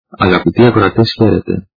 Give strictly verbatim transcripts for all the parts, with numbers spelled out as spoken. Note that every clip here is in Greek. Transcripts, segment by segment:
Αγαπητοί ακροατές, χαίρετε.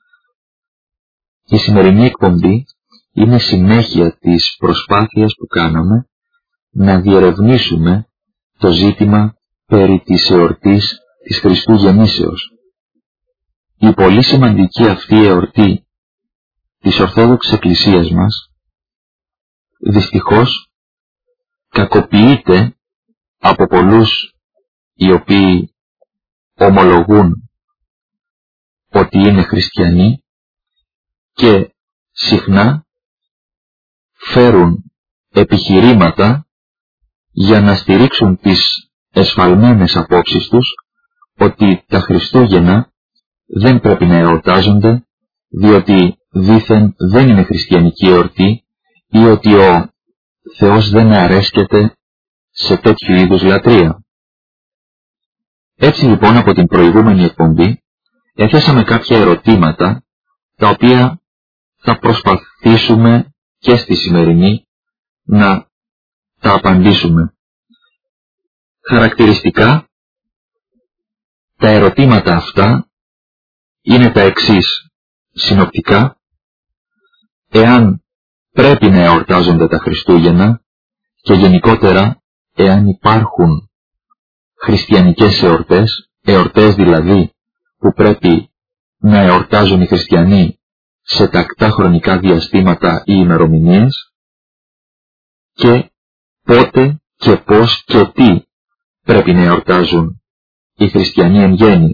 Η σημερινή εκπομπή είναι συνέχεια της προσπάθειας που κάναμε να διερευνήσουμε το ζήτημα περί της εορτής της Χριστού Γεννήσεως. Η πολύ σημαντική αυτή εορτή της Ορθόδοξης Εκκλησίας μας δυστυχώς κακοποιείται από πολλούς οι οποίοι ομολογούν ότι είναι χριστιανοί και συχνά φέρουν επιχειρήματα για να στηρίξουν τις εσφαλμένες απόψεις τους ότι τα Χριστούγεννα δεν πρέπει να εορτάζονται διότι δήθεν δεν είναι χριστιανική εορτή ή ότι ο Θεός δεν αρέσκεται σε τέτοιου είδους λατρεία. Έτσι λοιπόν από την προηγούμενη εκπομπή έθεσαμε κάποια ερωτήματα τα οποία θα προσπαθήσουμε και στη σημερινή να τα απαντήσουμε. Χαρακτηριστικά τα ερωτήματα αυτά είναι τα εξής συνοπτικά: εάν πρέπει να εορτάζονται τα Χριστούγεννα και γενικότερα εάν υπάρχουν χριστιανικές εορτές, εορτές δηλαδή που πρέπει να εορτάζουν οι χριστιανοί σε τακτά χρονικά διαστήματα ή ημερομηνίες, και πότε και πώς και τι πρέπει να εορτάζουν οι χριστιανοί εν γέννη.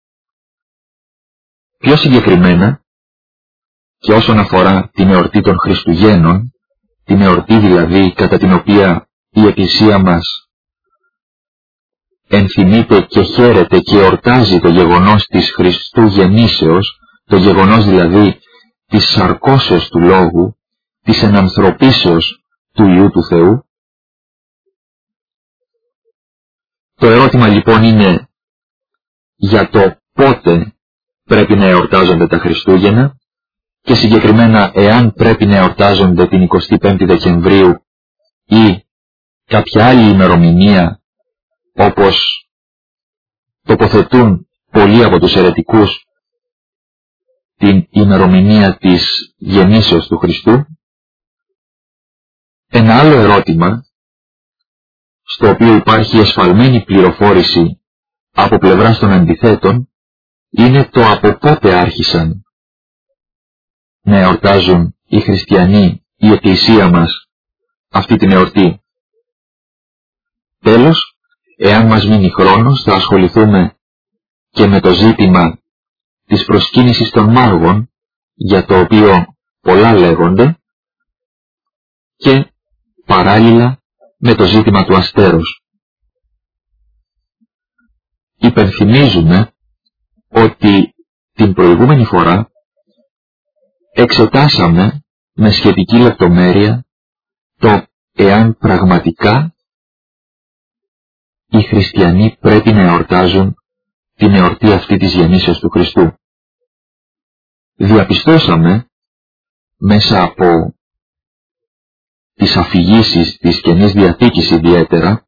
Πιο συγκεκριμένα, και όσον αφορά την εορτή των Χριστουγέννων, την εορτή δηλαδή κατά την οποία η Εκκλησία μας ενθυμείται και χαίρεται και εορτάζει το γεγονός της Χριστού Γεννήσεως, το γεγονός δηλαδή της σαρκώσεως του Λόγου, της ενανθρωπίσεως του Υιού του Θεού. Το ερώτημα λοιπόν είναι για το πότε πρέπει να εορτάζονται τα Χριστούγεννα και συγκεκριμένα εάν πρέπει να εορτάζονται την εικοστή πέμπτη Δεκεμβρίου ή κάποια άλλη ημερομηνία, όπως τοποθετούν πολλοί από τους αιρετικούς την ημερομηνία της γεννήσεως του Χριστού. Ένα άλλο ερώτημα, στο οποίο υπάρχει εσφαλμένη πληροφόρηση από πλευράς των αντιθέτων, είναι το από πότε άρχισαν να εορτάζουν οι χριστιανοί, η Εκκλησία μας, αυτή την εορτή. Τέλος, εάν μας μείνει χρόνος, θα ασχοληθούμε και με το ζήτημα της προσκύνησης των μάγων, για το οποίο πολλά λέγονται, και παράλληλα με το ζήτημα του αστέρους. Υπενθυμίζουμε ότι την προηγούμενη φορά εξετάσαμε με σχετική λεπτομέρεια το εάν πραγματικά οι χριστιανοί πρέπει να εορτάζουν την εορτή αυτή της γεννήσεως του Χριστού. Διαπιστώσαμε μέσα από τις αφηγήσεις της Καινής Διαθήκης ιδιαίτερα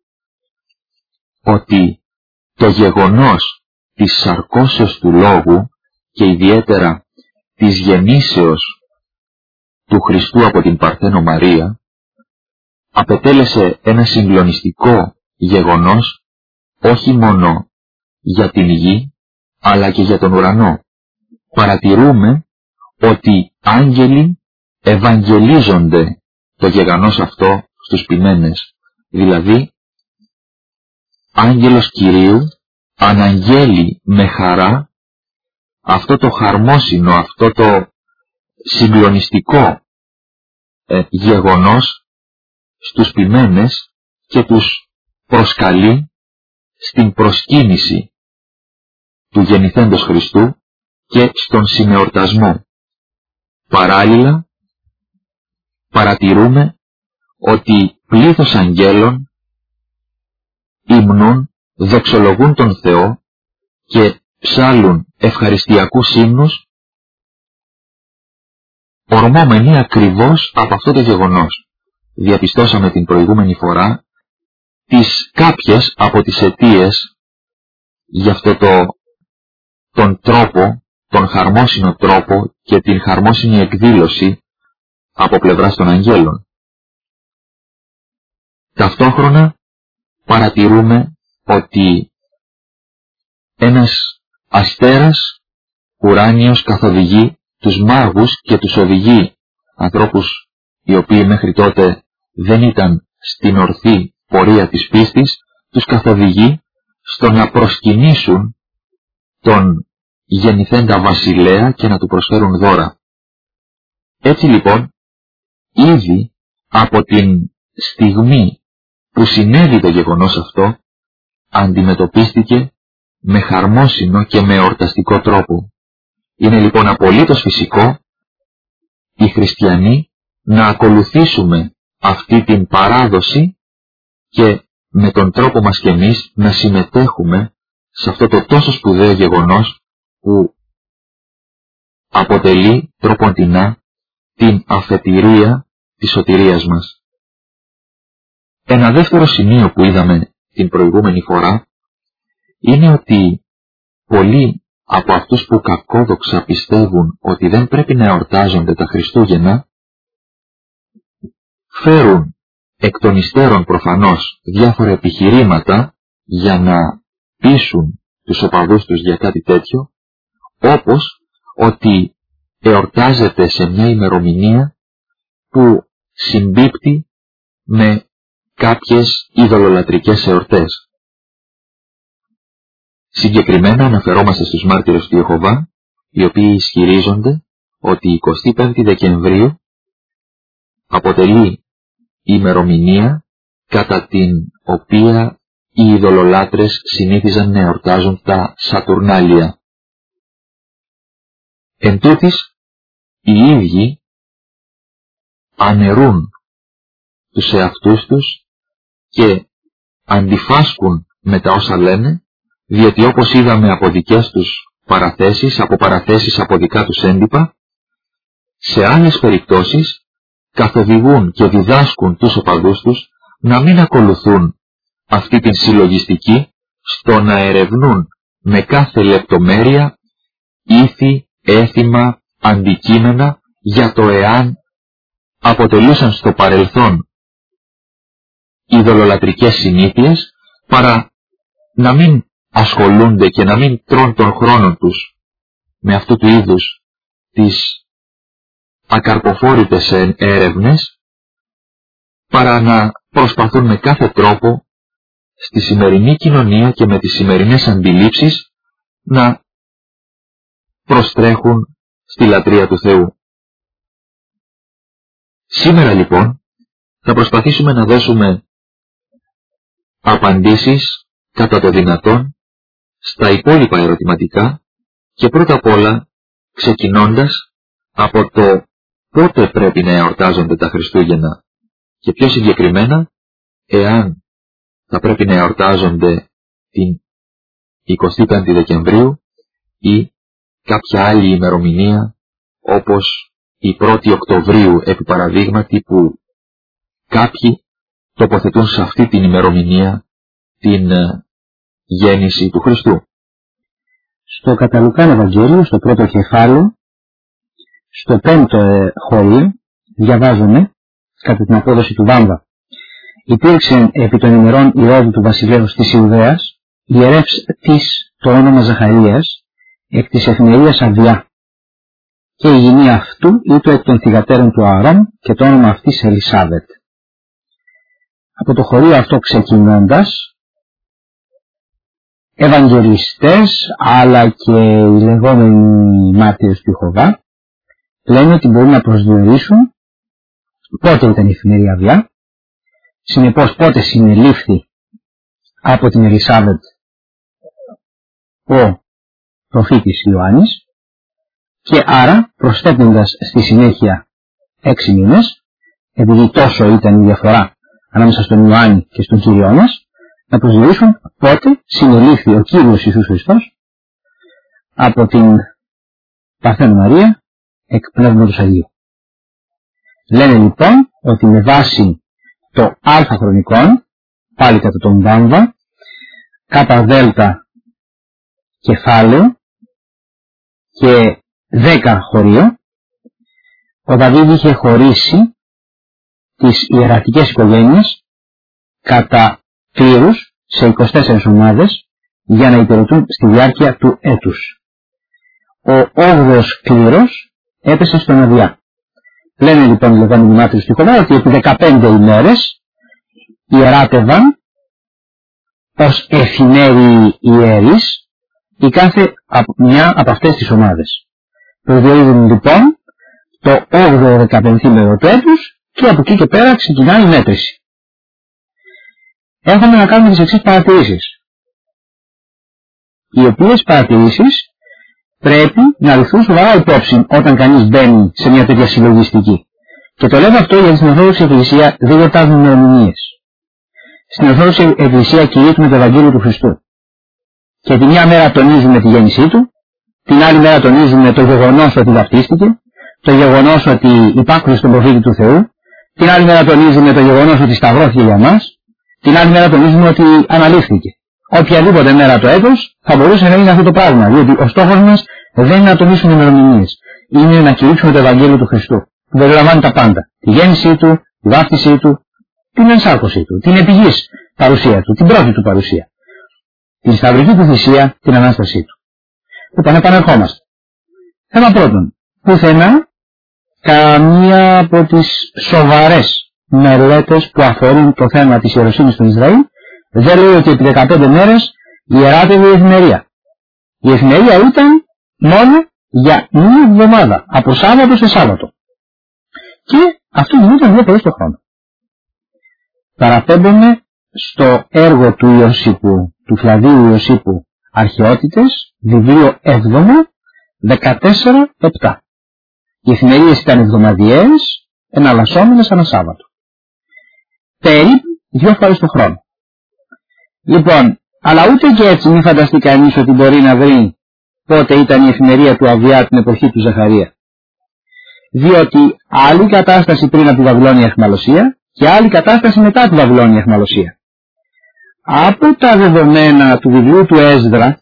ότι το γεγονός της σαρκώσεως του Λόγου και ιδιαίτερα της γεννήσεως του Χριστού από την Παρθένο Μαρία απετέλεσε ένα συγκλονιστικό γεγονός όχι μόνο για την γη αλλά και για τον ουρανό. Παρατηρούμε ότι άγγελοι ευαγγελίζονται το γεγονός αυτό στους ποιμένες, δηλαδή άγγελος Κυρίου αναγγέλει με χαρά αυτό το χαρμόσυνο, αυτό το συγκλονιστικό ε, γεγονός στους ποιμένες και τους προσκαλεί στην προσκύνηση του γεννηθέντος Χριστού και στον συνεορτασμό. Παράλληλα, παρατηρούμε ότι πλήθος αγγέλων υμνούν, δοξολογούν τον Θεό και ψάλλουν ευχαριστιακούς ύμνους, ορμόμενοι ακριβώς από αυτό το γεγονός. Διαπιστώσαμε την προηγούμενη φορά τις κάποιες από τις αιτίες για αυτό το τον τρόπο, τον χαρμόσυνο τρόπο και την χαρμόσυνη εκδήλωση από πλευράς των αγγέλων. Ταυτόχρονα παρατηρούμε ότι ένας αστέρας ουράνιος καθοδηγεί τους μάγους και τους οδηγεί, ανθρώπους οι οποίοι μέχρι τότε δεν ήταν στην ορθή πορεία της πίστης, τους καθοδηγεί στο να προσκυνήσουν τον γεννηθέντα βασιλέα και να του προσφέρουν δώρα. Έτσι λοιπόν, ήδη από την στιγμή που συνέβη το γεγονός αυτό, αντιμετωπίστηκε με χαρμόσυνο και με εορταστικό τρόπο. Είναι λοιπόν απολύτως φυσικό οι χριστιανοί να ακολουθήσουμε αυτή την παράδοση και με τον τρόπο μας και εμείς να συμμετέχουμε σε αυτό το τόσο σπουδαίο γεγονός που αποτελεί τροποντινά την αφετηρία της σωτηρίας μας. Ένα δεύτερο σημείο που είδαμε την προηγούμενη φορά είναι ότι πολλοί από αυτούς που κακόδοξα πιστεύουν ότι δεν πρέπει να εορτάζονται τα Χριστούγεννα φέρουν εκ των υστέρων προφανώς διάφορα επιχειρήματα για να πείσουν τους οπαδούς τους για κάτι τέτοιο, όπως ότι εορτάζεται σε μια ημερομηνία που συμπίπτει με κάποιες ειδωλολατρικές εορτές. Συγκεκριμένα αναφερόμαστε στους μάρτυρες του Ιεχωβά, οι οποίοι ισχυρίζονται ότι η εικοστή πέμπτη Δεκεμβρίου αποτελεί η ημερομηνία κατά την οποία οι ειδωλολάτρες συνήθιζαν να εορτάζουν τα Σατουρνάλια. Εν τούτοις, οι ίδιοι αναιρούν τους εαυτούς τους και αντιφάσκουν με τα όσα λένε, διότι όπως είδαμε από δικές τους παραθέσεις, από παραθέσεις από δικά τους έντυπα, σε άλλες περιπτώσεις καθοδηγούν και διδάσκουν τους οπαδούς τους να μην ακολουθούν αυτή την συλλογιστική στο να ερευνούν με κάθε λεπτομέρεια ήθη, έθιμα, αντικείμενα για το εάν αποτελούσαν στο παρελθόν ειδωλολατρικές συνήθειες, παρά να μην ασχολούνται και να μην τρών τον χρόνο τους με αυτού του είδους τις ακαρποφόρητες έρευνες, παρά να προσπαθούν με κάθε τρόπο στη σημερινή κοινωνία και με τις σημερινές αντιλήψεις να προστρέχουν στη λατρεία του Θεού. Σήμερα λοιπόν θα προσπαθήσουμε να δώσουμε απαντήσεις κατά το δυνατόν στα υπόλοιπα ερωτηματικά και πρώτα απ' όλα ξεκινώντας από το πότε πρέπει να εορτάζονται τα Χριστούγεννα και πιο συγκεκριμένα εάν θα πρέπει να εορτάζονται την εικοστή πέμπτη Δεκεμβρίου ή κάποια άλλη ημερομηνία όπως η πρώτη Οκτωβρίου επί παραδείγματι, που κάποιοι τοποθετούν σε αυτή την ημερομηνία την ε, γέννηση του Χριστού. Στο κατά Λουκάν Ευαγγέλιο, στο πρώτο κεφάλαιο, στο πέμπτο ε, χώριο, διαβάζουμε κατά την απόδοση του Βάμβα. Υπήρξε επί των ημερών Ηρώδου του βασιλέως της Ιουδαίας, ιερεύς της το όνομα Ζαχαρίας, εκ της εφημερίας Αβιά. Και η γυνή αυτού ήτο εκ των θυγατέρων του Ααρών και το όνομα αυτής Ελισάβετ. Από το χωρίο αυτό ξεκινώντας, Ευαγγελιστές αλλά και οι λεγόμενοι μάρτυρες του Ιεχωβά λένε ότι μπορούν να προσδιορίσουν πότε ήταν η εφημερία Αβιά, συνεπώς πότε συνελήφθη από την Ελισάβετ ο προφήτης Ιωάννης, και άρα προσθέτοντας στη συνέχεια έξι μήνες, επειδή τόσο ήταν η διαφορά ανάμεσα στον Ιωάννη και στον Κύριό μας, να προσδιορίσουν πότε συνελήφθη ο Κύριος Ιησούς Χριστός από την Παρθένο Μαρία εκ Πνεύματος Αγίου. Λένε λοιπόν ότι με βάση το α χρονικών, πάλι κατά τον Βάμβα, κατά δέλτα κεφάλαιο, και δέκα χωρίο, ο Δαβίδ είχε χωρίσει τις ιερατικές οικογένειες κατά κλήρους σε είκοσι τέσσερις ομάδες για να υπηρετούν στη διάρκεια του έτους. Ο όγδοος κλήρος έπεσε στον Αδιά. Λένε λοιπόν οι λεγόμενοι μάρτυρες του Ιεχωβά ότι επί δεκαπέντε ημέρες ιεράτευαν ως εφημέριοι ιερείς η κάθε μια από αυτές τις ομάδες. Προσδιορίζουν λοιπόν το όγδοο δεκαπενθήμερο του έτους και από εκεί και πέρα ξεκινάει η μέτρηση. Έχουμε να κάνουμε τις εξής παρατηρήσεις, οι οποίες παρατηρήσεις πρέπει να ληφθούν σοβαρά υπόψη όταν κανείς μπαίνει σε μια τέτοια συλλογιστική. Και το λέω αυτό γιατί στην Ορθόδοξη Εκκλησία δεν γιορτάζουν ημερομηνίες. Στην Ορθόδοξη Εκκλησία κηρύττουμε το Ευαγγέλιο του Χριστού. Και τη μια μέρα τονίζουμε τη γέννησή του, την άλλη μέρα τονίζουμε το γεγονός ότι βαπτίστηκε, το γεγονός ότι υπάκουσε στον προφήτη του Θεού, την άλλη μέρα τονίζουμε το γεγονός ότι σταυρώθηκε για μας, την άλλη μέρα τονίζουμε ότι αναλήφθηκε. Οποιαδήποτε μέρα το έτος θα μπορούσε να είναι αυτό το πράγμα, διότι ο στόχος μας δεν είναι να τονίσουμε ημερομηνίες, είναι να κηρύξουμε το Ευαγγέλιο του Χριστού, που περιλαμβάνει τα πάντα. Τη γέννησή του, τη βάφτισή του, την ενσάρκωσή του, την επιγής παρουσία του, την πρώτη του παρουσία, την σταυρική του θυσία, την Ανάστασή του. Λοιπόν, επανερχόμαστε. Θέμα πρώτον, πουθενά καμία από τις σοβαρές μελέτες που αφορούν το θέμα της ιεροσύνης του Ισραήλ δεν λέει ότι επί δεκαπέντε μέρες ιεράτευε η εφημερία. Η εφημερία ήταν μόνο για μία εβδομάδα, από Σάββατο σε Σάββατο. Και αυτό γινόταν δύο φορές το χρόνο. Παραπέμπουμε στο έργο του Ιωσήπου, του Φλαβίου Ιωσήπου Αρχαιότητες, βιβλίο έβδομο, δεκατέσσερα επτά. Οι εφημερίες ήταν εβδομαδιαίες, εναλλασσόμενες ανά Σάββατο. Περίπου δύο φορές το χρόνο. Λοιπόν, αλλά ούτε και έτσι μην φανταστεί κανείς ότι μπορεί να βρει πότε ήταν η εφημερία του Αβιά την εποχή του Ζαχαρία. Διότι άλλη κατάσταση πριν από τη Βαβυλώνια αιχμαλωσία και άλλη κατάσταση μετά τη Βαβυλώνια αιχμαλωσία. Από τα δεδομένα του βιβλίου του Έσδρα,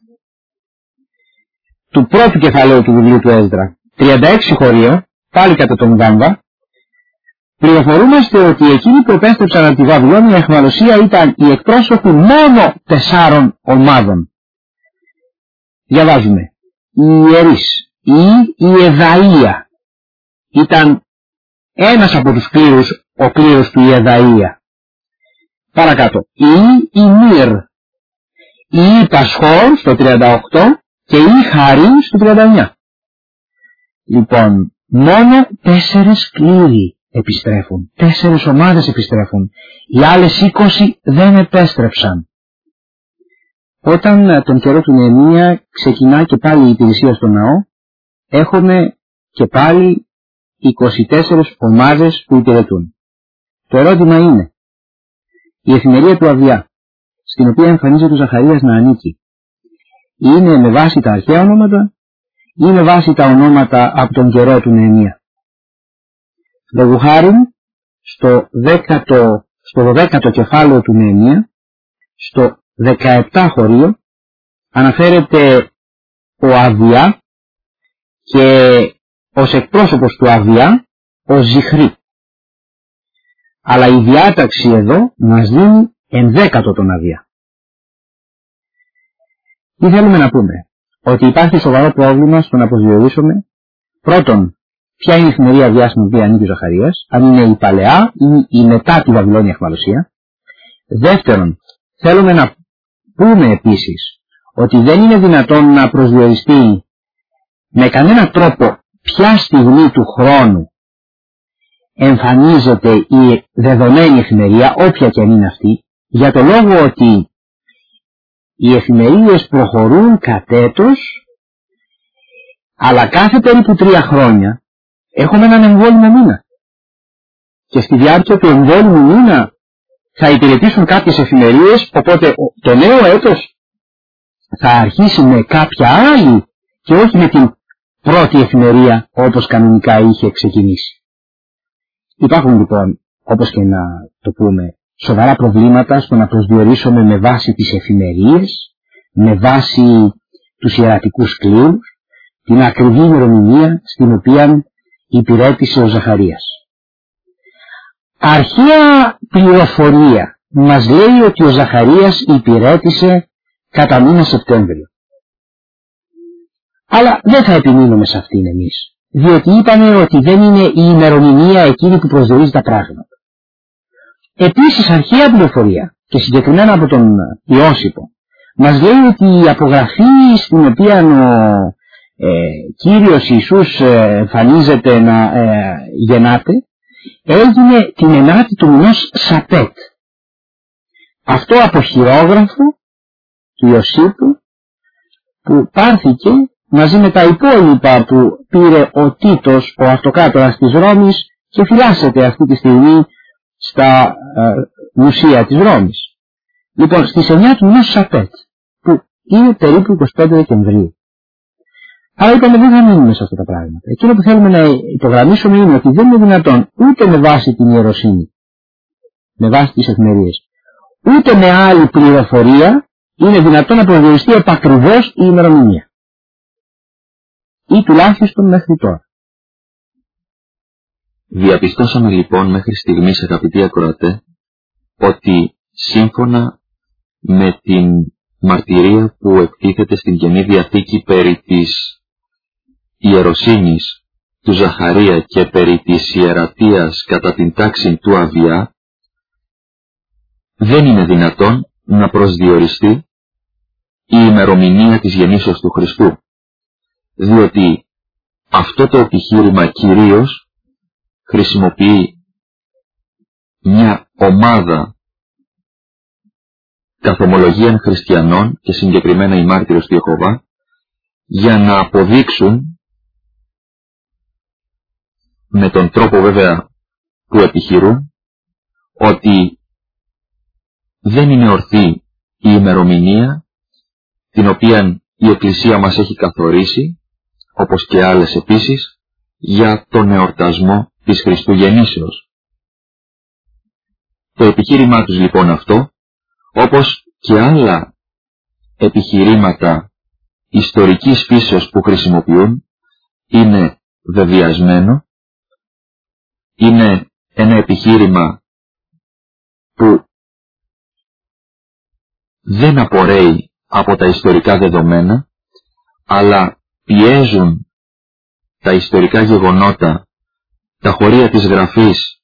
του πρώτου κεφαλαίου του βιβλίου του Έσδρα, τριάντα έξι χωρίο, πάλι κατά τον Βάμβα, πληροφορούμαστε ότι εκείνοι που επέστρεψαν από τη Βαβυλώνια αιχμαλωσία ήταν οι εκπρόσωποι μόνο τεσσάρων ομάδων. Διαβάζουμε. Οι ιερείς ή η Εδαΐα ήταν ένας από τους κλήρους, ο κλήρος του Εδαΐα. Παρακάτω. Ή η Μύρ, ή η Πασχόρ στο τριάντα οκτώ και η Χαρή στο τριάντα εννιά. Λοιπόν, μόνο τέσσερις κλήροι επιστρέφουν. Τέσσερις ομάδες επιστρέφουν. Οι άλλες είκοσι δεν επέστρεψαν. Όταν τον καιρό του Νεεμία ξεκινά και πάλι η υπηρεσία στο ναό, έχουμε και πάλι είκοσι τέσσερις ομάδες που υπηρετούν. Το ερώτημα είναι, η εφημερία του Αβιά, στην οποία εμφανίζεται ο Ζαχαρίας να ανήκει, είναι με βάση τα αρχαία ονόματα ή με βάση τα ονόματα από τον καιρό του Νεεμία. Λόγου χάριν, στο, δέκατο, στο δωδέκατο κεφάλαιο του Νεεμία, στο δεκαεπτά χωρίο, αναφέρεται ο Αβιά και ως εκπρόσωπος του Αβιά ο Ζιχρή. Αλλά η διάταξη εδώ μας δίνει ενδέκατο τον Αβιά. Τι θέλουμε να πούμε? Ότι υπάρχει σοβαρό πρόβλημα στο να προσδιορίσουμε πρώτον ποια είναι η εφημερία Αβιά στην οποία ανήκει ο Ζαχαρίας, αν είναι η παλαιά ή η μετά τη Βαβυλώνια αιχμαλωσία. Δεύτερον, θέλουμε να πούμε επίσης ότι δεν είναι δυνατόν να προσδιοριστεί με κανένα τρόπο ποια στιγμή του χρόνου εμφανίζεται η δεδομένη εφημερία, όποια και αν είναι αυτή, για το λόγο ότι οι εφημερίες προχωρούν κατ' έτος, αλλά κάθε περίπου τρία χρόνια έχουμε έναν εμβόλυμο μήνα. Και στη διάρκεια του εμβόλυμου μήνα θα υπηρετήσουν κάποιες εφημερίες, οπότε το νέο έτος θα αρχίσει με κάποια άλλη και όχι με την πρώτη εφημερία όπως κανονικά είχε ξεκινήσει. Υπάρχουν λοιπόν, όπως και να το πούμε, σοβαρά προβλήματα στο να προσδιορίσουμε με βάση τις εφημερίες, με βάση τους ιερατικούς κλήρους, την ακριβή ημερομηνία στην οποία υπηρέτησε ο Ζαχαρίας. Αρχαία πληροφορία μας λέει ότι ο Ζαχαρίας υπηρέτησε κατά μήνα Σεπτέμβριο. Αλλά δεν θα επιμείνουμε σε αυτήν εμείς, διότι είπαμε ότι δεν είναι η ημερομηνία εκείνη που προσδιορίζει τα πράγματα. Επίσης αρχαία πληροφορία, και συγκεκριμένα από τον Ιώσυπο, μας λέει ότι η απογραφή στην οποία ο ε, Κύριος Ιησούς ε, εμφανίζεται να ε, γεννάται, έγινε την ενάτη του μηνός Σαπέτ. Αυτό από χειρόγραφο του Ιωσήπου που πάρθηκε μαζί με τα υπόλοιπα που πήρε ο Τίτος, ο αυτοκράτορας της Ρώμης, και φυλάσσεται αυτή τη στιγμή στα ε, μουσεία της Ρώμης. Λοιπόν, στις εννιά του μηνός Σαπέτ, που είναι περίπου είκοσι πέντε Δεκεμβρίου. Άρα είπαμε δεν θα μείνουμε σε αυτά τα πράγματα. Εκείνο που θέλουμε να υπογραμμίσουμε είναι ότι δεν είναι δυνατόν ούτε με βάση την ιεροσύνη, με βάση τις εφημερίες, ούτε με άλλη πληροφορία είναι δυνατόν να προσδιοριστεί επακριβώς η ημερομηνία. Ή τουλάχιστον μέχρι τώρα. Διαπιστώσαμε λοιπόν μέχρι στιγμής, αγαπητοί ακροατέ, ότι σύμφωνα με την μαρτυρία που εκτίθεται στην Καινή Διαθήκη περί της ιεροσύνης του Ζαχαρία και περί της ιερατείας κατά την τάξη του Αβιά, δεν είναι δυνατόν να προσδιοριστεί η ημερομηνία της γεννήσεως του Χριστού, διότι αυτό το επιχείρημα κυρίως χρησιμοποιεί μια ομάδα καθομολογίαν χριστιανών και συγκεκριμένα οι μάρτυρες του Ιεχωβά για να αποδείξουν με τον τρόπο βέβαια που επιχειρούν ότι δεν είναι ορθή η ημερομηνία την οποία η Εκκλησία μας έχει καθορίσει, όπως και άλλες επίσης, για τον εορτασμό της Χριστουγεννήσεως. Το επιχείρημά τους λοιπόν αυτό, όπως και άλλα επιχειρήματα ιστορικής φύσεως που χρησιμοποιούν, είναι βεβαιασμένο, είναι ένα επιχείρημα που δεν απορρέει από τα ιστορικά δεδομένα, αλλά πιέζουν τα ιστορικά γεγονότα, τα χωρία της γραφής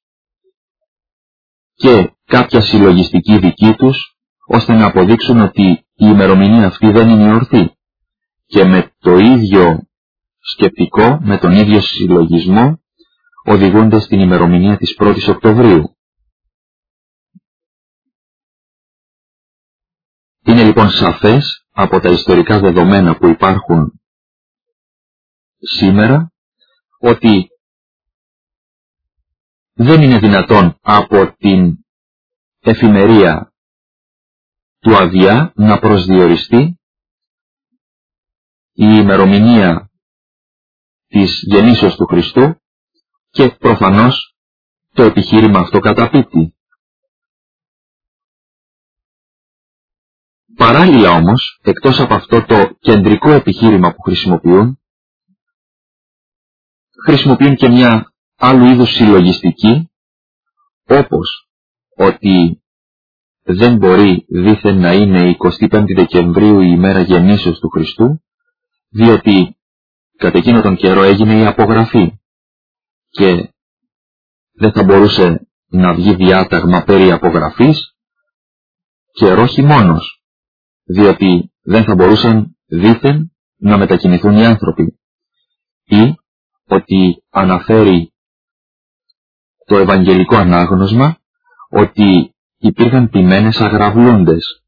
και κάποια συλλογιστική δική τους, ώστε να αποδείξουν ότι η ημερομηνία αυτή δεν είναι ορθή. Και με το ίδιο σκεπτικό, με τον ίδιο συλλογισμό, οδηγούνται στην ημερομηνία της πρώτης Οκτωβρίου. Είναι λοιπόν σαφές από τα ιστορικά δεδομένα που υπάρχουν σήμερα ότι δεν είναι δυνατόν από την εφημερία του Αβιά να προσδιοριστεί η ημερομηνία της γεννήσεως του Χριστού και προφανώς το επιχείρημα αυτό καταπίπτει. Παράλληλα όμως, εκτός από αυτό το κεντρικό επιχείρημα που χρησιμοποιούν, χρησιμοποιούν και μια άλλου είδους συλλογιστική, όπως ότι δεν μπορεί δήθεν να είναι η εικοστή πέμπτη Δεκεμβρίου η ημέρα γεννήσεως του Χριστού, διότι κατά εκείνο τον καιρό έγινε η απογραφή και δεν θα μπορούσε να βγει διάταγμα περί απογραφής και όχι μόνος, διότι δεν θα μπορούσαν δήθεν να μετακινηθούν οι άνθρωποι, ή ότι αναφέρει το Ευαγγελικό Ανάγνωσμα ότι υπήρχαν ποιμένες αγραυλούντες.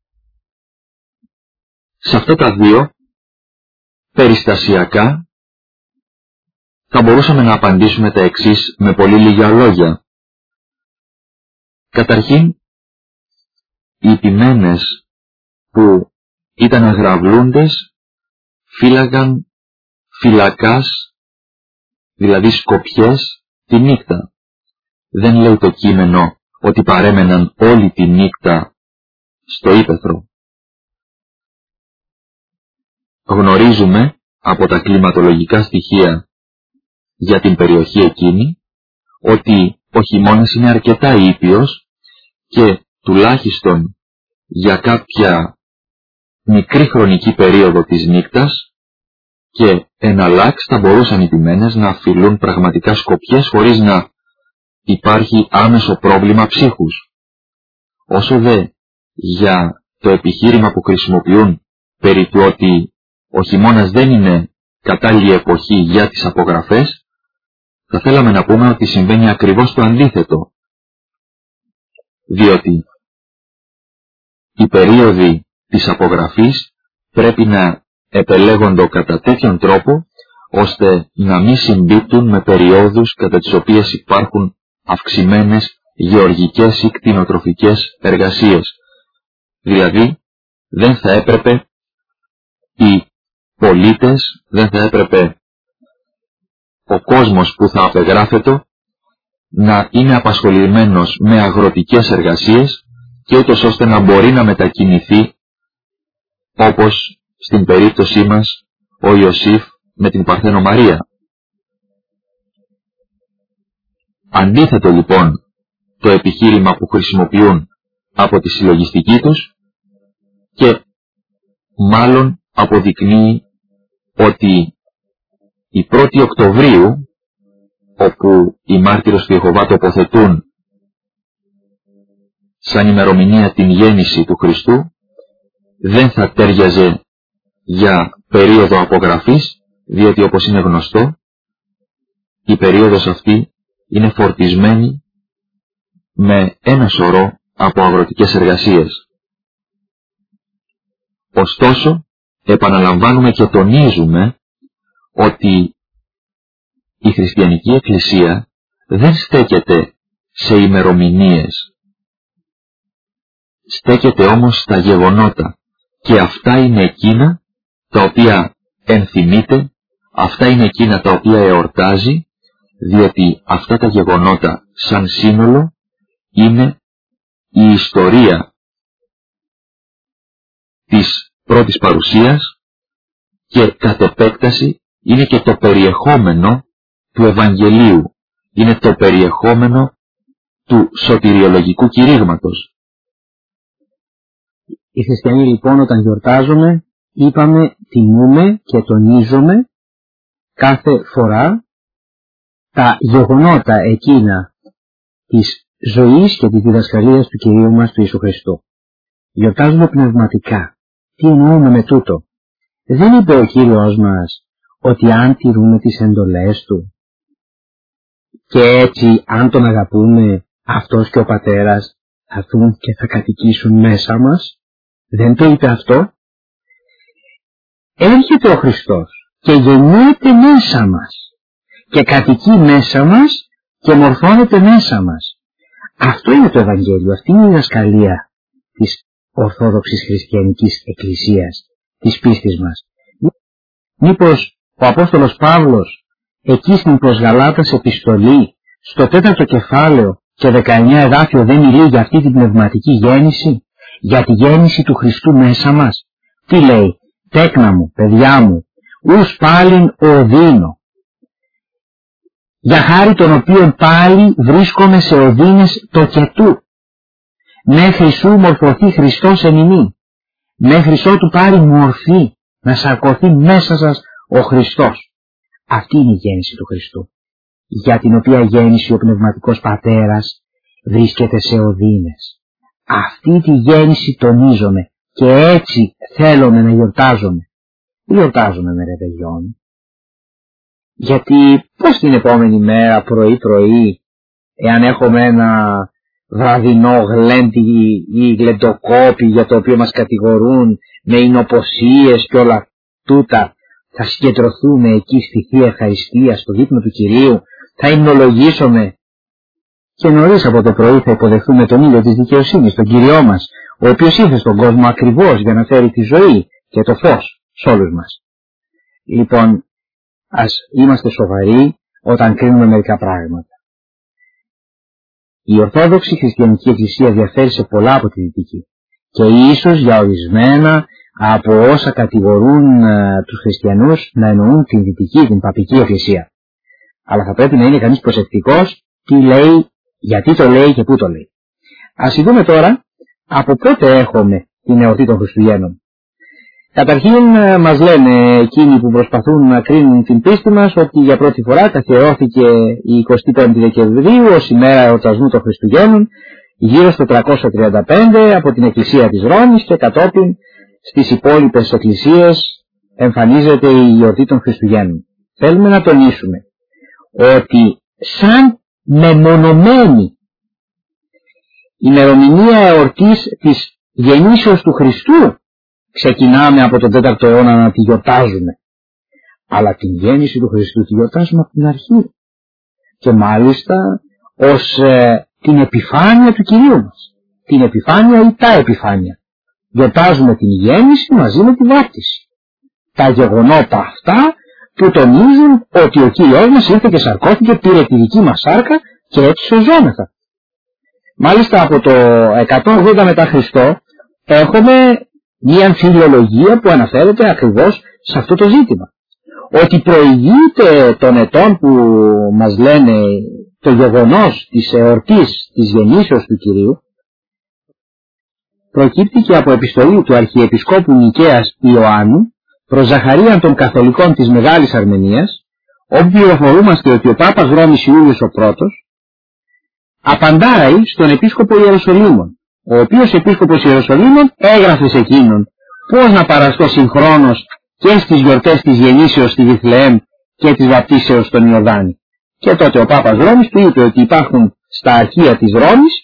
Σε αυτά τα δύο περιστασιακά θα μπορούσαμε να απαντήσουμε τα εξής με πολύ λίγα λόγια. Καταρχήν, οι ποιμένες που ήταν αγραυλούντες φύλαγαν φυλακάς, δηλαδή σκοπιές, τη νύχτα. Δεν λέει το κείμενο ότι παρέμεναν όλη τη νύχτα στο ύπαιθρο. Γνωρίζουμε από τα κλιματολογικά στοιχεία για την περιοχή εκείνη, ότι ο χειμώνας είναι αρκετά ήπιος και τουλάχιστον για κάποια μικρή χρονική περίοδο της νύκτας και εναλλάξ θα μπορούσαν οι τιμένες να φυλούν πραγματικά σκοπιές χωρίς να υπάρχει άμεσο πρόβλημα ψύχους. Όσο δε για το επιχείρημα που χρησιμοποιούν περί του ότι ο χειμώνας δεν είναι κατάλληλη εποχή για τις απογραφές, θα θέλαμε να πούμε ότι συμβαίνει ακριβώς το αντίθετο, διότι οι περίοδοι της απογραφής πρέπει να επελέγονται κατά τέτοιον τρόπο ώστε να μην συμπίπτουν με περιόδους κατά τις οποίες υπάρχουν αυξημένες γεωργικές ή κτηνοτροφικές εργασίες. Δηλαδή δεν θα έπρεπε οι πολίτες, δεν θα έπρεπε ο κόσμος που θα απεγράφεται να είναι απασχολημένος με αγροτικές εργασίες και ούτως ώστε να μπορεί να μετακινηθεί, όπως στην περίπτωσή μας ο Ιωσήφ με την Παρθένο Μαρία. Αντίθετο λοιπόν το επιχείρημα που χρησιμοποιούν από τη συλλογιστική τους και μάλλον αποδεικνύει ότι η πρώτη Οκτωβρίου, όπου οι μάρτυρες του Ιεχωβά τοποθετούν σαν ημερομηνία την γέννηση του Χριστού, δεν θα τέριαζε για περίοδο απογραφής, διότι όπως είναι γνωστό, η περίοδος αυτή είναι φορτισμένη με ένα σωρό από αγροτικές εργασίες. Ωστόσο, επαναλαμβάνουμε και τονίζουμε ότι η χριστιανική εκκλησία δεν στέκεται σε ημερομηνίες. Στέκεται όμως στα γεγονότα και αυτά είναι εκείνα τα οποία ενθυμείται, αυτά είναι εκείνα τα οποία εορτάζει, διότι αυτά τα γεγονότα σαν σύνολο είναι η ιστορία της πρώτης παρουσίας και κατ' επέκταση είναι και το περιεχόμενο του Ευαγγελίου, είναι το περιεχόμενο του σωτηριολογικού κηρύγματος. Οι χριστιανοί λοιπόν όταν γιορτάζουμε, είπαμε, τιμούμε και τονίζουμε κάθε φορά τα γεγονότα εκείνα της ζωής και της διδασκαλίας του Κυρίου μας του Ιησού Χριστού. Γιορτάζουμε πνευματικά. Τι εννοούμε με τούτο? Δεν είπε ο Κύριος μας ότι αν τηρούμε τις εντολές Του και έτσι αν Τον αγαπούμε, Αυτός και ο Πατέρας θα έρθουν και θα κατοικήσουν μέσα μας? Δεν το είπε αυτό? Έρχεται ο Χριστός και γεννιέται μέσα μας και κατοικεί μέσα μας και μορφώνεται μέσα μας. Αυτό είναι το Ευαγγέλιο, αυτή είναι η διδασκαλία της Ορθόδοξης Χριστιανικής Εκκλησίας, της πίστης μας. Μήπως ο Απόστολος Παύλος εκεί στην προς Γαλάτας επιστολή, στο τέταρτο κεφάλαιο και δεκαεννιά εδάφιο δεν μιλεί για αυτή την πνευματική γέννηση, για τη γέννηση του Χριστού μέσα μας? Τι λέει? Τέκνα μου, παιδιά μου, ους πάλιν οδύνω, για χάρη των οποίων πάλι βρίσκομαι σε οδύνες το κετού, μέχρι σου μορφωθεί Χριστός εν ημί, μέχρι ότου πάρει μορφή, να σαρκωθεί μέσα σας ο Χριστός. Αυτή είναι η γέννηση του Χριστού, για την οποία γέννηση ο Πνευματικός Πατέρας βρίσκεται σε οδύνες. Αυτή τη γέννηση τονίζομαι και έτσι θέλουμε να γιορτάζουμε. Γιορτάζουμε με ρεβεγιόν. Γιατί πώς την επόμενη μέρα πρωί πρωί, εάν έχουμε ένα βραδινό γλέντι ή γλεντοκόπι για το οποίο μας κατηγορούν με εινοποσίες και όλα τούτα, θα συγκεντρωθούμε εκεί στη Θεία Ευχαριστία, στο δείπνο του Κυρίου, θα υμνολογήσουμε και νωρίς από το πρωί θα υποδεχθούμε τον ήλιο της δικαιοσύνης, τον Κύριό μας, ο οποίος ήρθε στον κόσμο ακριβώς για να φέρει τη ζωή και το φως σε όλους μας. Λοιπόν, ας είμαστε σοβαροί όταν κρίνουμε μερικά πράγματα. Η Ορθόδοξη Χριστιανική Εκκλησία διαφέρει σε πολλά από τη Δυτική και ίσως για ορισμένα από όσα κατηγορούν ε, τους χριστιανούς να εννοούν την δυτική, την παπική εκκλησία. Αλλά θα πρέπει να είναι κανείς προσεκτικός τι λέει, γιατί το λέει και πού το λέει. Ας δούμε τώρα από πότε έχουμε την εορτή των Χριστουγέννων. Καταρχήν μας λένε εκείνοι που προσπαθούν να κρίνουν την πίστη μας ότι για πρώτη φορά καθιερώθηκε η εικοστή πέμπτη Δεκεμβρίου ως ημέρα εορτασμού των Χριστουγέννων γύρω στο τριακόσια τριάντα πέντε από την Εκκλησία της Ρώμης και κατόπιν στις υπόλοιπες εκκλησίες εμφανίζεται η εορτή των Χριστουγέννων. Θέλουμε να τονίσουμε ότι σαν μεμονωμένη ημερομηνία εορτής της γεννήσεως του Χριστού ξεκινάμε από τον τέταρτο αιώνα να τη γιορτάζουμε. Αλλά την γέννηση του Χριστού τη γιορτάζουμε από την αρχή. Και μάλιστα ως ε, την επιφάνεια του Κυρίου μας. Την επιφάνεια ή τα επιφάνεια. Γιορτάζουμε την γέννηση μαζί με τη βάπτιση. Τα γεγονότα αυτά που τονίζουν ότι ο Κύριος μας ήρθε και σαρκώθηκε, πήρε τη δική μας σάρκα και έτσι σωζόμεθα. Μάλιστα από το εκατόν ογδόντα μετά Χριστό έχουμε μια αμφιλιολογία που αναφέρεται ακριβώς σε αυτό το ζήτημα. Ότι προηγείται των ετών που μας λένε το γεγονός της εορτής της γεννήσεως του Κυρίου, προκύπτει και από επιστολή του Αρχιεπισκόπου Νικαίας Ιωάννου προς Ζαχαρίαν των Καθολικών της Μεγάλης Αρμενίας, όπου πληροφορούμαστε ότι ο Πάπας Ρώμης Ιούλιος ο πρώτος απαντάει στον Επίσκοπο Ιεροσολύμων, ο οποίος Επίσκοπος Ιεροσολύμων έγραφε σε εκείνον πώς να παραστώ συγχρόνως και στις γιορτές της γεννήσεως στη Βιθλεέμ και της βαπτίσεως στον Ιορδάνη. Και τότε ο Πάπας Ρώμης του είπε ότι υπάρχουν στα αρχεία της Ρώμης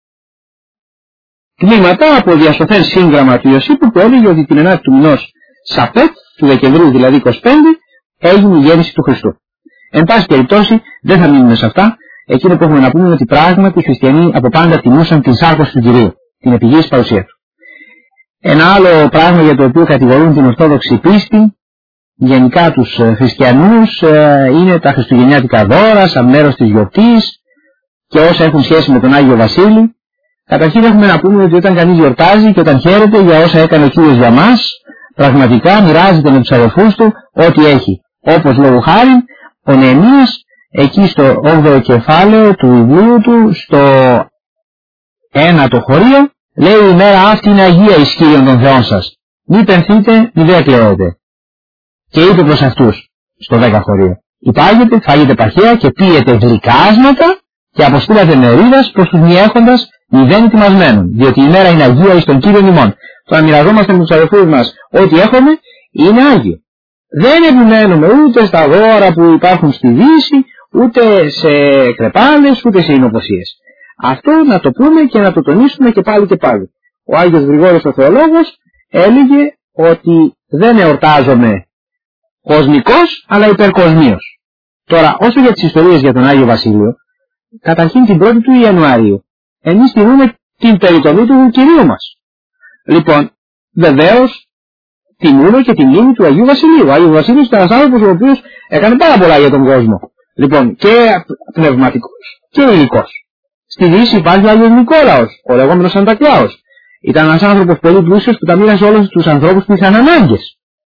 τμήματα από διασωθέν σύγγραμμα του Ιωσήπου που έλεγε ότι την ενάτη του μηνός Σαπέτ, του Δεκεμβρίου δηλαδή είκοσι πέντε, έγινε η γέννηση του Χριστού. Εν πάση περιπτώσει δεν θα μείνουμε σε αυτά. Εκείνο που έχουμε να πούμε είναι ότι πράγματι οι χριστιανοί από πάντα τιμούσαν την σάρκωση του Κυρίου, την επιγής παρουσία του. Ένα άλλο πράγμα για το οποίο κατηγορούν την Ορθόδοξη πίστη, γενικά τους χριστιανούς, είναι τα χριστουγεννιάτικα δώρα, σαν μέρος της γιορτής και όσα έχουν σχέση με τον Άγιο Βασίλη. Καταρχήν έχουμε να πούμε ότι όταν κανείς γιορτάζει και όταν χαίρεται για όσα έκανε ο Κύριος για μας, πραγματικά μοιράζεται με τους αδελφούς του ό,τι έχει. Όπως λόγου χάριν ο Νεεμίας, εκεί στο όγδοο κεφάλαιο του βιβλίου του, στο ένατο χωρίο, λέει η μέρα αυτή είναι Αγία εις Κύριον των Θεών σας. Μη πενθείτε, μη δε κλαίετε. Και είπε προς αυτούς, στο δέκα χωρίο, υπάγετε, φάγετε παχαία και πίετε γλυκάσματα και αποστήλατε μερίδας προς τους μη έχοντας μηδέν ετοιμασμένων, διότι η μέρα είναι Αγία εις τον Κύριον ημών. Το να μοιραζόμαστε με τους αδελφούς μας ό,τι έχουμε είναι Άγιο. Δεν επιμένουμε ούτε στα δώρα που υπάρχουν στη Δύση, ούτε σε κρεπάλες, ούτε σε εινοποσίες. Αυτό να το πούμε και να το τονίσουμε και πάλι και πάλι. Ο Άγιος Γρηγόρης ο Θεολόγος έλεγε ότι δεν εορτάζομαι κοσμικός αλλά υπερκοσμίως. Τώρα όσο για τις ιστορίες για τον Άγιο Βασίλειο, καταρχήν την πρώτη του Ιανουαρίου εμείς τιμούμε την περιτομή του Κυρίου μας. Λοιπόν, βεβαίως τιμούμε και τη μνήμη του Αγίου Βασιλείου. Ο Άγιος Βασίλειος ήταν ένας άνθρωπος ο οποίος έκανε πάρα πολλά για τον κόσμο. Λοιπόν, και πνευματικός και υλικός. Στη Δύση υπάρχει ο Άγιος Νικόλαος, ο λεγόμενος Σάντα Κλάους. Ήταν ένας άνθρωπος πολύ πλούσιος που τα μοίρασε όλους τους ανθρώπους που είχαν ανάγκες.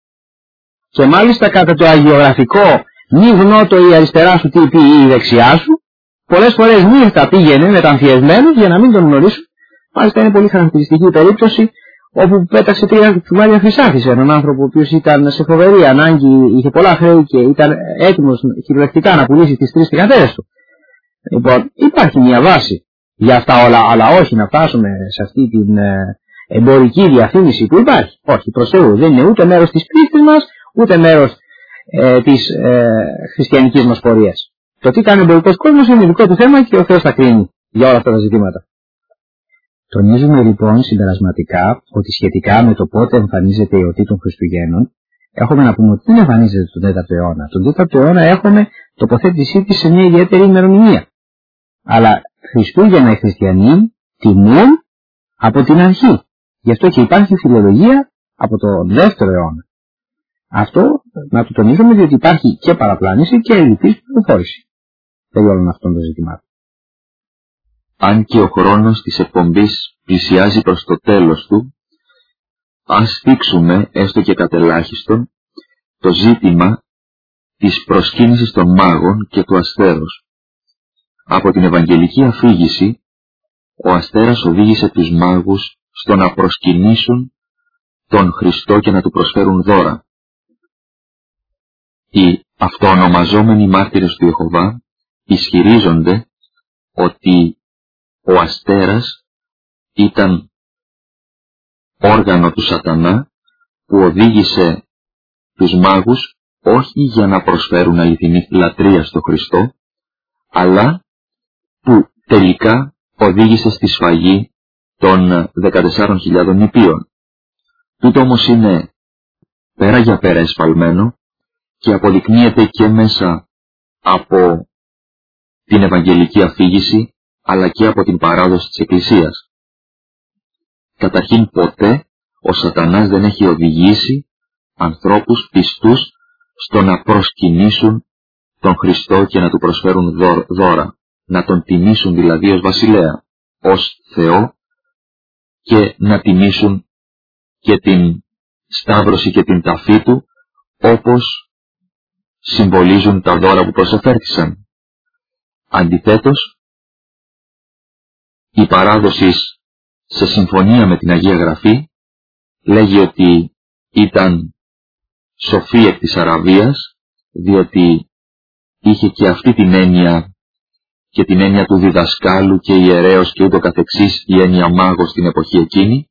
Και μάλιστα κατά το αγιογραφικό μη γνώτο η αριστερά σου τι πει ή η δεξιά σου, πολλές φορές νύχτα πήγαινε μεταμφιεσμένος για να μην τον γνωρίσουν. Μάλιστα είναι πολύ χαρακτηριστική η περίπτωση όπου πέταξε τρία τσουμάρια χρυσάφι σε έναν άνθρωπο ο οποίος ήταν σε φοβερή ανάγκη, είχε πολλά χρέη και ήταν έτοιμος κυριολεκτικά να πουλήσει τις τρεις θυγατέρες του. Λοιπόν, υπάρχει μια βάση για αυτά όλα, αλλά όχι να φτάσουμε σε αυτή την ε, εμπορική διαφήμιση που υπάρχει. Όχι, προς Θεού, δεν είναι ούτε μέρος της πίστης μας, ούτε μέρος ε, της ε, χριστιανικής μας πορείας. Το τι κάνει ο εμπορικός κόσμος είναι δικό του θέμα και ο Θεός θα κρίνει για όλα αυτά τα ζητήματα. Τονίζουμε λοιπόν συμπερασματικά ότι σχετικά με το πότε εμφανίζεται η εορτή των Χριστουγέννων, έχουμε να πούμε ότι δεν εμφανίζεται τον τέταρτο αιώνα. Τον τέταρτο αιώνα έχουμε τοποθέτησή της σε μια ιδιαίτερη ημερομηνία. Αλλά Χριστούγεννα οι χριστιανοί τιμούν από την αρχή. Γι' αυτό και υπάρχει φιλολογία από τον δεύτερο αιώνα. Αυτό να το τονίζουμε διότι υπάρχει και παραπλάνηση και ελλειπής πληροφόρηση περί όλων αυτών των ζητημάτων. Αν και ο χρόνος της εκπομπής πλησιάζει προς το τέλος του, ας θίξουμε έστω και κατελάχιστον το ζήτημα της προσκύνησης των μάγων και του αστέρος. Από την Ευαγγελική αφήγηση, ο αστέρας οδήγησε τους μάγους στο να προσκυνήσουν τον Χριστό και να του προσφέρουν δώρα. Οι αυτοονομαζόμενοι μάρτυρες του Ιεχωβά ισχυρίζονται ότι ο αστέρας ήταν όργανο του σατανά που οδήγησε τους μάγους όχι για να προσφέρουν αληθινή λατρεία στο Χριστό, αλλά που τελικά οδήγησε στη σφαγή των δεκατεσσάρων χιλιάδων νηπίων. Τούτο όμως είναι πέρα για πέρα εσφαλμένο και αποδεικνύεται και μέσα από την Ευαγγελική αφήγηση αλλά και από την παράδοση της Εκκλησίας. Καταρχήν ποτέ ο σατανάς δεν έχει οδηγήσει ανθρώπους πιστούς στο να προσκυνήσουν τον Χριστό και να του προσφέρουν δώρα, να τον τιμήσουν δηλαδή ως βασιλέα, ως Θεό, και να τιμήσουν και την σταύρωση και την ταφή του όπως συμβολίζουν τα δώρα που προσεφέρθησαν. Αντιθέτως, η παράδοση σε συμφωνία με την Αγία Γραφή λέγει ότι ήταν σοφή εκ της Αραβίας, διότι είχε και αυτή την έννοια και την έννοια του διδασκάλου και ιερέως και ούτω καθεξής, η έννοια μάγος στην εποχή εκείνη.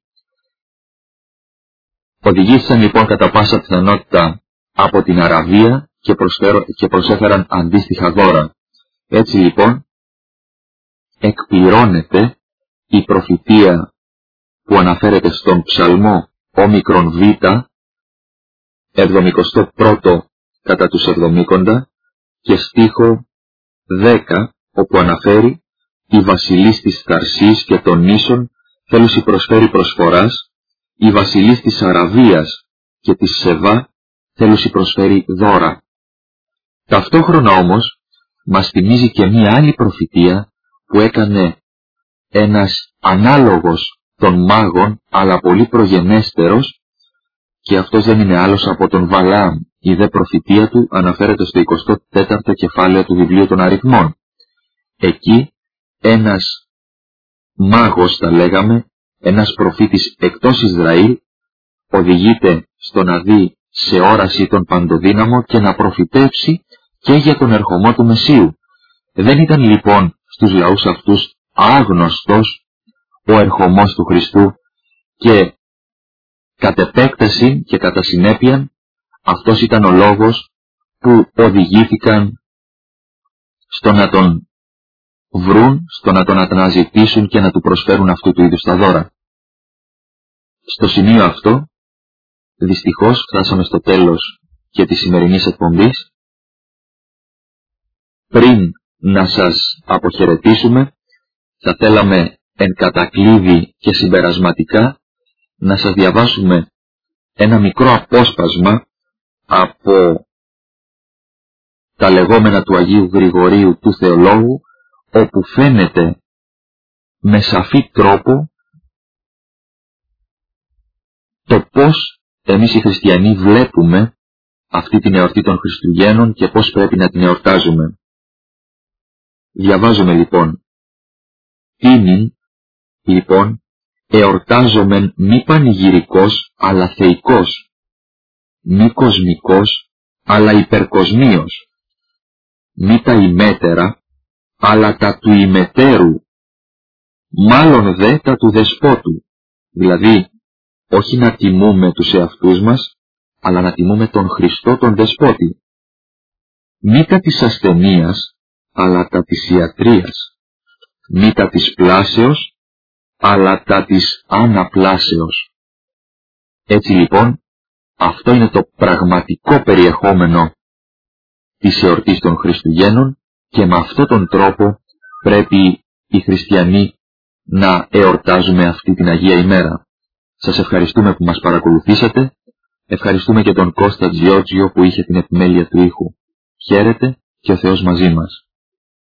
Οδηγήθησαν λοιπόν κατά πάσα πιθανότητα από την Αραβία και, και προσέφεραν αντίστοιχα δώρα. Έτσι λοιπόν εκπληρώνεται η προφητεία που αναφέρεται στον ψαλμό όμικρον β, εβδομηκοστό πρώτο κατά τους εβδομήκοντα, και στίχο δέκα, όπου αναφέρει «Η βασιλής της Θαρσής και των νήσων θέλουσι προσφέρει προσφοράς, η βασιλής της Αραβίας και της Σεβά θέλουσι προσφέρει δώρα». Ταυτόχρονα όμως μας θυμίζει και μία άλλη προφητεία που έκανε ένας ανάλογος των μάγων, αλλά πολύ προγενέστερος, και αυτός δεν είναι άλλος από τον Βαλάμ. Η δε προφητεία του αναφέρεται στο εικοστό τέταρτο κεφάλαιο του βιβλίου των Αριθμών. Εκεί ένας μάγος, θα λέγαμε, ένας προφήτης εκτός Ισραήλ, οδηγείται στο να δει σε όραση τον Παντοδύναμο και να προφητεύσει και για τον ερχομό του Μεσσίου. Δεν ήταν λοιπόν στους λαούς αυτούς άγνωστος ο ερχομός του Χριστού, και κατ' επέκταση και κατά συνέπεια αυτός ήταν ο λόγος που οδηγήθηκαν στο να τον βρουν, στο να τον αναζητήσουν και να του προσφέρουν αυτού του είδους τα δώρα. Στο σημείο αυτό, δυστυχώς, φτάσαμε στο τέλος και της σημερινής εκπομπής. Πριν να σας αποχαιρετήσουμε, θα θέλαμε εν κατακλείδη και συμπερασματικά να σας διαβάσουμε ένα μικρό απόσπασμα από τα λεγόμενα του Αγίου Γρηγορίου του Θεολόγου, όπου φαίνεται με σαφή τρόπο το πώς εμείς οι χριστιανοί βλέπουμε αυτή την εορτή των Χριστουγέννων και πώς πρέπει να την εορτάζουμε. Διαβάζουμε λοιπόν: «Τίμην, λοιπόν, εορτάζομεν μη πανηγυρικός αλλά θεϊκός, μη κοσμικός αλλά υπερκοσμίος, μη τα ημέτερα αλλά τα του ημετέρου, μάλλον δε τα του δεσπότου». Δηλαδή, όχι να τιμούμε τους εαυτούς μας, αλλά να τιμούμε τον Χριστό τον Δεσπότη. Μη τα της ασθενείας, αλλά τα της ιατρίας. Μη τα της πλάσεως, αλλά τα της αναπλάσεως. Έτσι λοιπόν, αυτό είναι το πραγματικό περιεχόμενο της εορτής των Χριστουγέννων, και με αυτόν τον τρόπο πρέπει οι χριστιανοί να εορτάζουμε αυτή την Αγία ημέρα. Σας ευχαριστούμε που μας παρακολουθήσατε. Ευχαριστούμε και τον Κώστα Τζιότζιο που είχε την επιμέλεια του ήχου. Χαίρετε και ο Θεός μαζί μας.